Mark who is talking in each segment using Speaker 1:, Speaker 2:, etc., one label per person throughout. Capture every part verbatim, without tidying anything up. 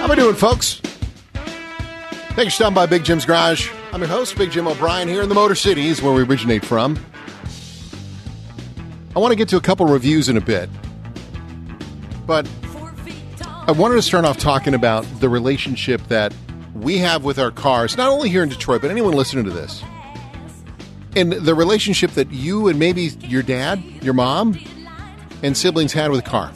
Speaker 1: we doing, folks? Thanks for stopping by Big Jim's Garage. I'm your host, Big Jim O'Brien, here in the Motor Cities, where we originate from. I want to get to a couple reviews in a bit, but I wanted to start off talking about the relationship that we have with our cars, not only here in Detroit, but anyone listening to this. And the relationship that you and maybe your dad, your mom, and siblings had with a car.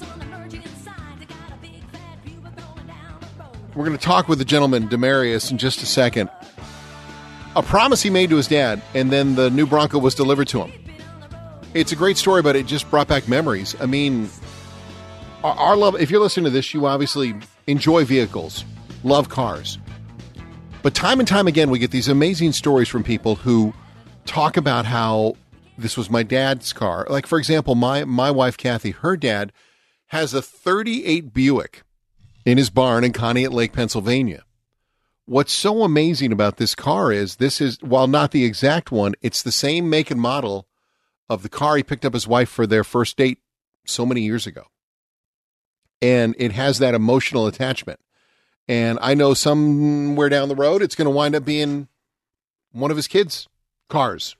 Speaker 1: We're going to talk with the gentleman, Demarius, in just a second. A promise he made to his dad, and then the new Bronco was delivered to him. It's a great story, but it just brought back memories. I mean, our, our love, if you're listening to this, you obviously enjoy vehicles, love cars. But time and time again, we get these amazing stories from people who talk about how this was my dad's car. Like, for example, my, my wife, Kathy, her dad has a thirty-eight Buick in his barn in Conneaut Lake, Pennsylvania. What's so amazing about this car is this is, while not the exact one, it's the same make and model of the car he picked up his wife for their first date so many years ago. And it has that emotional attachment. And I know somewhere down the road, it's going to wind up being one of his kids' cars.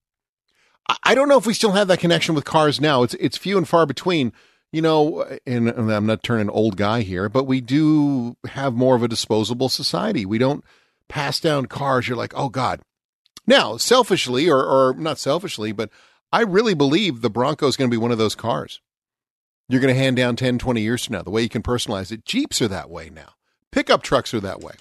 Speaker 1: I don't know if we still have that connection with cars now. It's it's few and far between. You know, and I'm not turning old guy here, but we do have more of a disposable society. We don't pass down cars. You're like, oh, God. Now, selfishly, or, or not selfishly, but I really believe the Bronco is going to be one of those cars you're going to hand down ten, twenty years from now, the way you can personalize it. Jeeps are that way now. Pickup trucks are that way.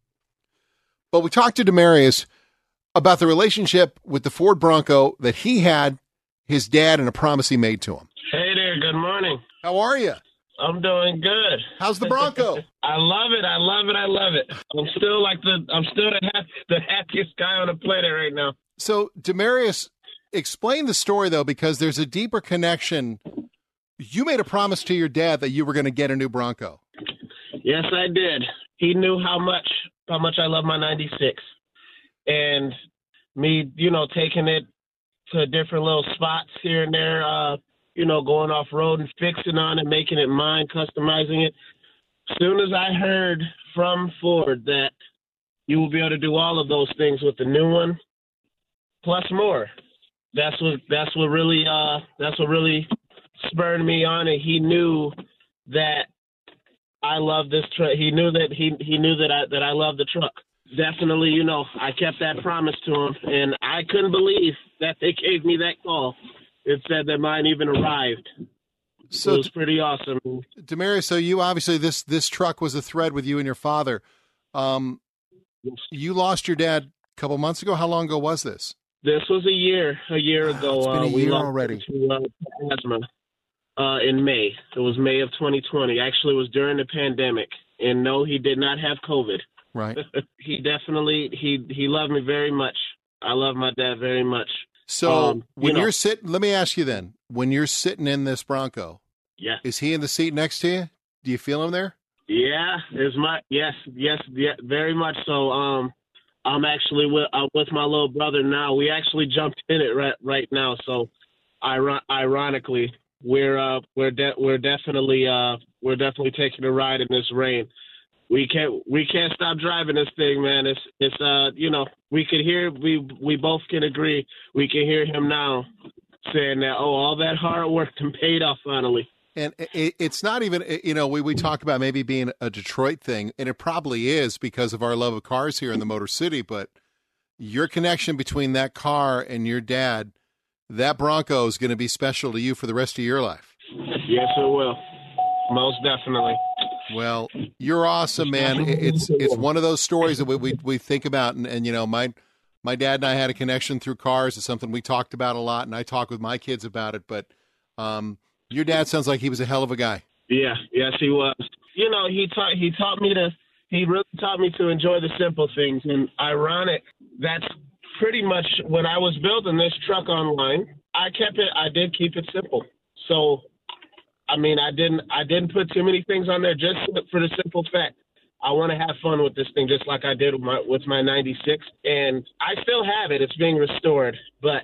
Speaker 1: But we talked to Demarius about the relationship with the Ford Bronco that he had, his dad, and a promise he made to him.
Speaker 2: Hey there, good morning.
Speaker 1: How are you?
Speaker 2: I'm doing good.
Speaker 1: How's the Bronco?
Speaker 2: I love it. I love it. I love it. I'm still like the I'm still the, happy, the happiest guy on the planet right now.
Speaker 1: So, Demarius, explain the story though, because there's a deeper connection. You made a promise to your dad that you were going to get a new Bronco.
Speaker 2: Yes, I did. He knew how much how much I love my ninety-six, and me, you know, taking it to different little spots here and there. Uh, you know, going off road and fixing on it, making it mine, customizing it. As soon as I heard from Ford that you will be able to do all of those things with the new one, plus more, that's what that's what really uh, that's what really spurred me on. And he knew that I love this truck. He knew that he he knew that I that I love the truck. Definitely, you know, I kept that promise to him, and I couldn't believe that they gave me that call. It said that mine even arrived. So it was pretty awesome.
Speaker 1: Demarius, so you obviously, this this truck was a thread with you and your father. Um, you lost your dad a couple months ago. How long ago was this?
Speaker 2: This was a year, a year
Speaker 1: wow,
Speaker 2: ago.
Speaker 1: It's been a
Speaker 2: uh,
Speaker 1: year
Speaker 2: we lost
Speaker 1: already.
Speaker 2: To, uh, asthma uh, in May. It was May of twenty twenty. Actually, it was during the pandemic. And no, he did not have COVID.
Speaker 1: Right.
Speaker 2: He definitely, he he loved me very much. I love my dad very much.
Speaker 1: So
Speaker 2: um,
Speaker 1: when
Speaker 2: you
Speaker 1: you're
Speaker 2: know,
Speaker 1: sitting, let me ask you then, when you're sitting in this Bronco,
Speaker 2: yeah,
Speaker 1: is he in the seat next to you? Do you feel him there?
Speaker 2: Yeah, is my yes, yes, yeah, very much so. Um, I'm actually with uh, with my little brother now. We actually jumped in it right right now. So, iron- ironically, we're uh we're de- we're definitely uh we're definitely taking a ride in this rain. We can't we can't stop driving this thing, man. It's it's uh you know we could hear we we both can agree. We can hear him now saying that, oh, all that hard work paid off finally.
Speaker 1: And it, it's not even, you know, we, we talk about maybe being a Detroit thing, and it probably is because of our love of cars here in the Motor City, but your connection between that car and your dad, that Bronco is going to be special to you for the rest of your life.
Speaker 2: Yes, it will. Most definitely.
Speaker 1: Well, you're awesome, man. It's it's one of those stories that we we, we think about, and, and, you know, my my dad and I had a connection through cars. It's something we talked about a lot, and I talk with my kids about it, but um your dad sounds like he was a hell of a guy.
Speaker 2: Yeah, yes, he was. You know, he taught he taught me to he really taught me to enjoy the simple things. And ironic, that's pretty much when I was building this truck online. I kept it. I did keep it simple. So, I mean, I didn't I didn't put too many things on there just for the simple fact I want to have fun with this thing, just like I did with my with my ninety-six. And I still have it. It's being restored, but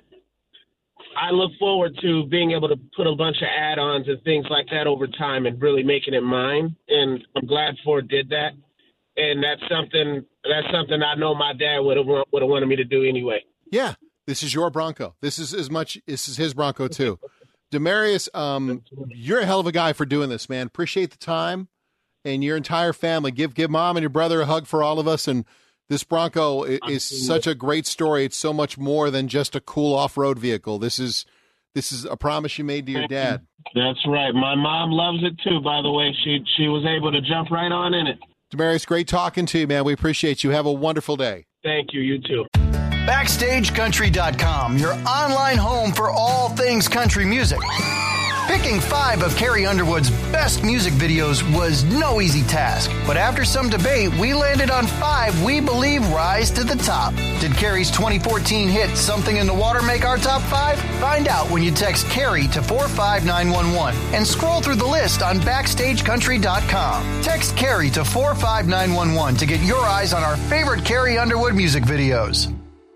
Speaker 2: I look forward to being able to put a bunch of add-ons and things like that over time and really making it mine. And I'm glad Ford did that. and that's something that's something I know my dad would have would have wanted me to do anyway.
Speaker 1: Yeah, this is your Bronco. This is as much. This is his Bronco too. Demarius, um, you're a hell of a guy for doing this, man. Appreciate the time and your entire family. Give give mom and your brother a hug for all of us. And this Bronco is, is such a great story. It's so much more than just a cool off-road vehicle. This is this is a promise you made to your dad.
Speaker 2: That's right. My mom loves it too, by the way. She she was able to jump right on in it.
Speaker 1: Demarius, great talking to you, man. We appreciate you. Have a wonderful day.
Speaker 2: Thank you. You too.
Speaker 3: Backstage Country dot com, your online home for all things country music. Picking five of Carrie Underwood's best music videos was no easy task, but after some debate, we landed on five we believe rise to the top. Did Carrie's twenty fourteen hit Something in the Water make our top five? Find out when you text Carrie to four five nine one one and scroll through the list on Backstage Country dot com. Text Carrie to four five nine one one to get your eyes on our favorite Carrie Underwood music videos.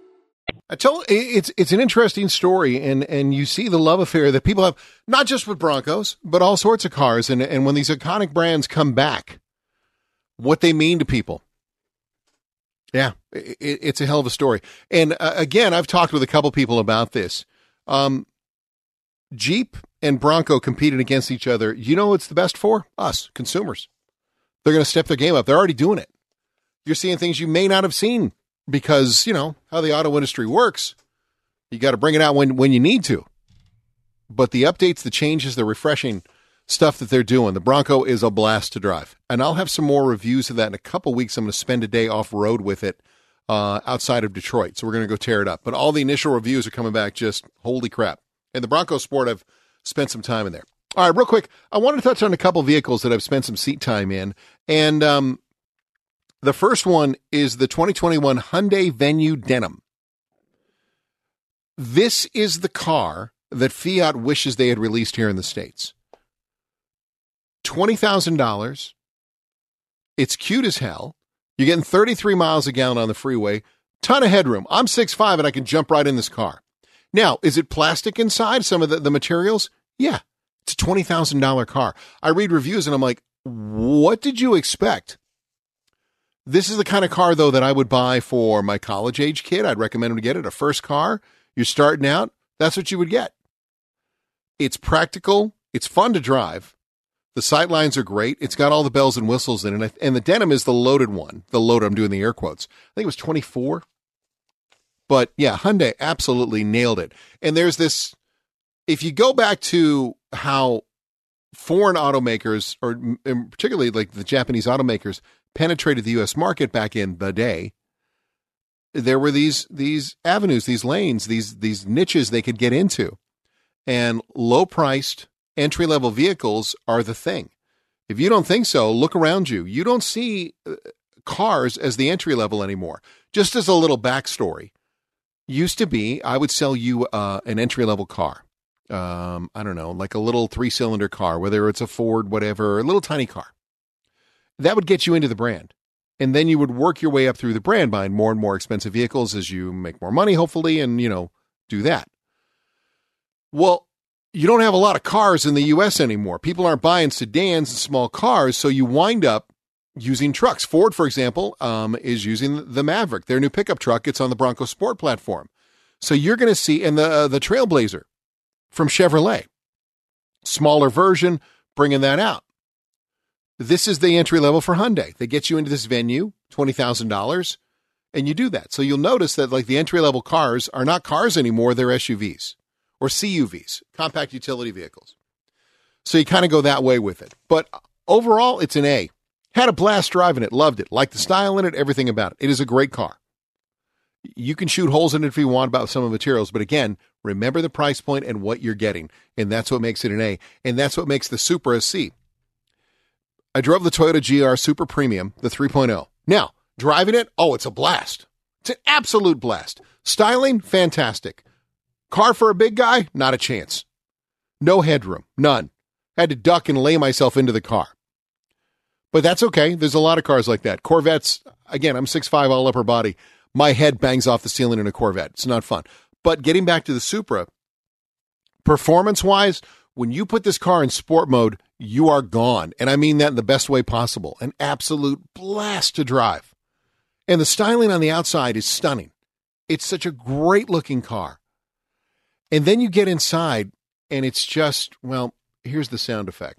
Speaker 1: I told it's it's an interesting story, and, and you see the love affair that people have, not just with Broncos, but all sorts of cars. And, and when these iconic brands come back, what they mean to people. Yeah, it, it's a hell of a story. And uh, again, I've talked with a couple people about this. Um, Jeep and Bronco competed against each other. You know what's the best for? Us, consumers. They're going to step their game up. They're already doing it. You're seeing things you may not have seen. Because, you know, how the auto industry works, you got to bring it out when, when you need to. But the updates, the changes, the refreshing stuff that they're doing, the Bronco is a blast to drive. And I'll have some more reviews of that in a couple weeks. I'm going to spend a day off-road with it uh, outside of Detroit. So we're going to go tear it up. But all the initial reviews are coming back just holy crap. And the Bronco Sport, I've spent some time in there. All right, real quick, I wanted to touch on a couple vehicles that I've spent some seat time in. And, um, the first one is the twenty twenty-one Hyundai Venue Denim. This is the car that Fiat wishes they had released here in the States. twenty thousand dollars. It's cute as hell. You're getting thirty-three miles a gallon on the freeway. Ton of headroom. I'm six foot five and I can jump right in this car. Now, is it plastic inside, some of the, the materials? Yeah. It's a twenty thousand dollars car. I read reviews and I'm like, what did you expect? This is the kind of car, though, that I would buy for my college-age kid. I'd recommend him to get it. A first car, you're starting out, that's what you would get. It's practical. It's fun to drive. The sight lines are great. It's got all the bells and whistles in it. And the denim is the loaded one. The loaded, I'm doing the air quotes. I think it was twenty-four. But, yeah, Hyundai absolutely nailed it. And there's this, if you go back to how foreign automakers, or particularly like the Japanese automakers, penetrated the U S market back in the day, there were these these avenues, these lanes, these these niches they could get into. And low-priced, entry-level vehicles are the thing. If you don't think so, look around you. You don't see cars as the entry level anymore. Just as a little backstory, used to be, I would sell you uh, an entry-level car. Um, I don't know, like a little three-cylinder car, whether it's a Ford, whatever, a little tiny car. That would get you into the brand. And then you would work your way up through the brand, buying more and more expensive vehicles as you make more money, hopefully, and, you know, do that. Well, you don't have a lot of cars in the U S anymore. People aren't buying sedans and small cars, so you wind up using trucks. Ford, for example, um, is using the Maverick, their new pickup truck. It's on the Bronco Sport platform. So you're going to see, and the uh, the Trailblazer from Chevrolet, smaller version, bringing that out. This is the entry level for Hyundai. They get you into this Venue, twenty thousand dollars, and you do that. So you'll notice that like the entry level cars are not cars anymore, they're S U Vs or C U Vs, compact utility vehicles. So you kind of go that way with it. But overall, it's an A. Had a blast driving it, loved it, liked the style in it, everything about it. It is a great car. You can shoot holes in it if you want about some of the materials, but again, remember the price point and what you're getting, and that's what makes it an A, and that's what makes the Supra a C. I drove the Toyota G R Super Premium, the three point oh. Now, driving it, oh, it's a blast. It's an absolute blast. Styling, fantastic. Car for a big guy, not a chance. No headroom, none. Had to duck and lay myself into the car. But that's okay. There's a lot of cars like that. Corvettes, again, I'm six foot five, all upper body. My head bangs off the ceiling in a Corvette. It's not fun. But getting back to the Supra, performance-wise, when you put this car in sport mode, you are gone. And I mean that in the best way possible. An absolute blast to drive. And the styling on the outside is stunning. It's such a great looking car. And then you get inside and it's just, well, here's the sound effect.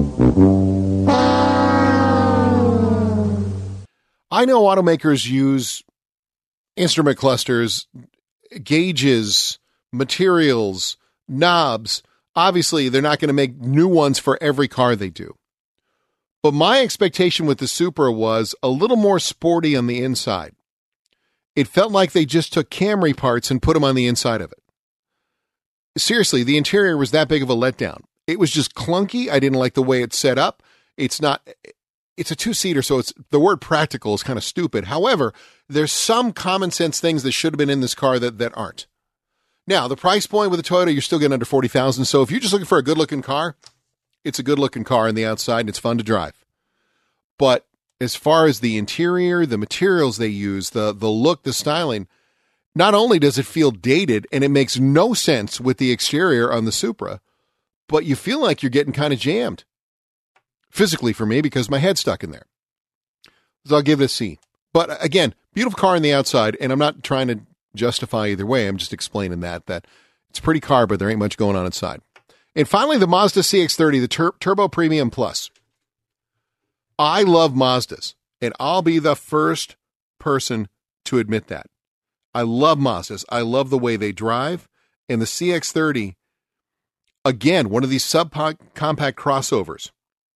Speaker 1: I know automakers use instrument clusters, gauges, materials, knobs. Obviously, they're not going to make new ones for every car they do. But my expectation with the Supra was a little more sporty on the inside. It felt like they just took Camry parts and put them on the inside of it. Seriously, the interior was that big of a letdown. It was just clunky. I didn't like the way it's set up. It's not... It's a two-seater, so it's the word practical is kind of stupid. However, there's some common sense things that should have been in this car that, that aren't. Now, the price point with a Toyota, you're still getting under forty thousand dollars. So if you're just looking for a good-looking car, it's a good-looking car on the outside, and it's fun to drive. But as far as the interior, the materials they use, the, the look, the styling, not only does it feel dated, and it makes no sense with the exterior on the Supra, but you feel like you're getting kind of jammed. Physically for me, because my head's stuck in there. So I'll give it a C. But again, beautiful car on the outside, and I'm not trying to justify either way. I'm just explaining that, that it's a pretty car, but there ain't much going on inside. And finally, the Mazda C X thirty, the Tur- Turbo Premium Plus. I love Mazdas, and I'll be the first person to admit that. I love Mazdas. I love the way they drive, and the C X thirty, again, one of these subcompact crossovers.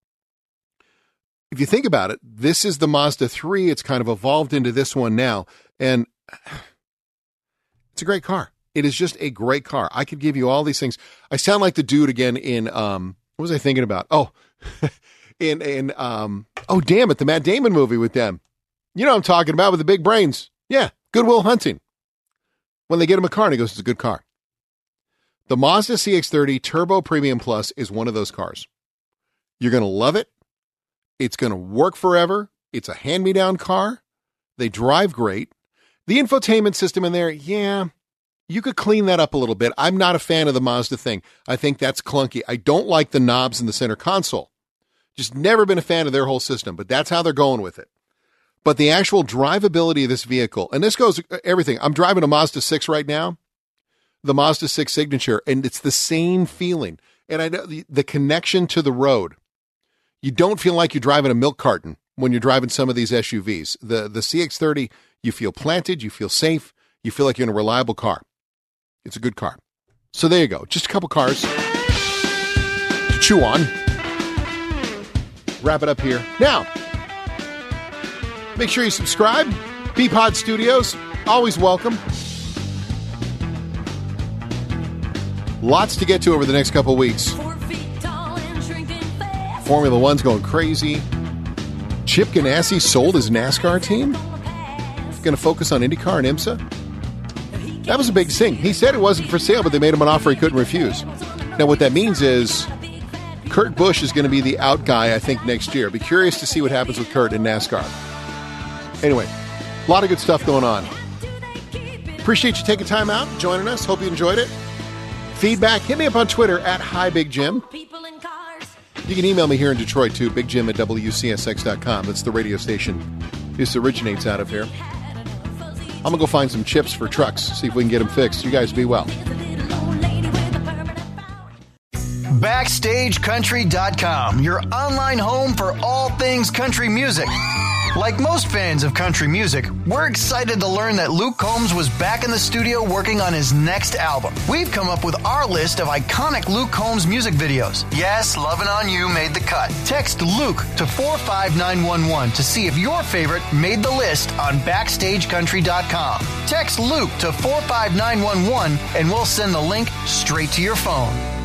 Speaker 1: If you think about it, this is the Mazda three. It's kind of evolved into this one now. And it's a great car. It is just a great car. I could give you all these things. I sound like the dude again in, um, what was I thinking about? Oh, in, in, um, oh, damn it, the Matt Damon movie with them. You know what I'm talking about with the big brains. Yeah, Good Will Hunting. When they get him a car and he goes, it's a good car. The Mazda C X thirty Turbo Premium Plus is one of those cars. You're going to love it. It's going to work forever. It's a hand-me-down car. They drive great. The infotainment system in there, yeah, you could clean that up a little bit. I'm not a fan of the Mazda thing. I think that's clunky. I don't like the knobs in the center console. Just never been a fan of their whole system, but that's how they're going with it. But the actual drivability of this vehicle, and this goes everything. I'm driving a Mazda six right now, the Mazda six Signature, and it's the same feeling. And I know the, the connection to the road. You don't feel like you're driving a milk carton when you're driving some of these S U Vs. The the C X thirty, you feel planted, you feel safe, you feel like you're in a reliable car. It's a good car. So there you go. Just a couple cars to chew on. Wrap it up here. Now, make sure you subscribe. B-Pod Studios, always welcome. Lots to get to over the next couple weeks. Formula One's going crazy. Chip Ganassi sold his NASCAR team? Going to focus on IndyCar and IMSA? That was a big thing. He said it wasn't for sale, but they made him an offer he couldn't refuse. Now, what that means is Kurt Busch is going to be the out guy, I think, next year. Be curious to see what happens with Kurt in NASCAR. Anyway, a lot of good stuff going on. Appreciate you taking time out, joining us. Hope you enjoyed it. Feedback, hit me up on Twitter at Hi Big Jim. You can email me here in Detroit, too, big jim at w c s x dot com. That's the radio station this originates out of here. I'm going to go find some chips for trucks, see if we can get them fixed. You guys be well.
Speaker 3: Backstage Country dot com, your online home for all things country music. Like most fans of country music, we're excited to learn that Luke Combs was back in the studio working on his next album. We've come up with our list of iconic Luke Combs music videos. Yes, Lovin' On You made the cut. Text Luke to four five nine one one to see if your favorite made the list on Backstage Country dot com. Text Luke to four five nine one one and we'll send the link straight to your phone.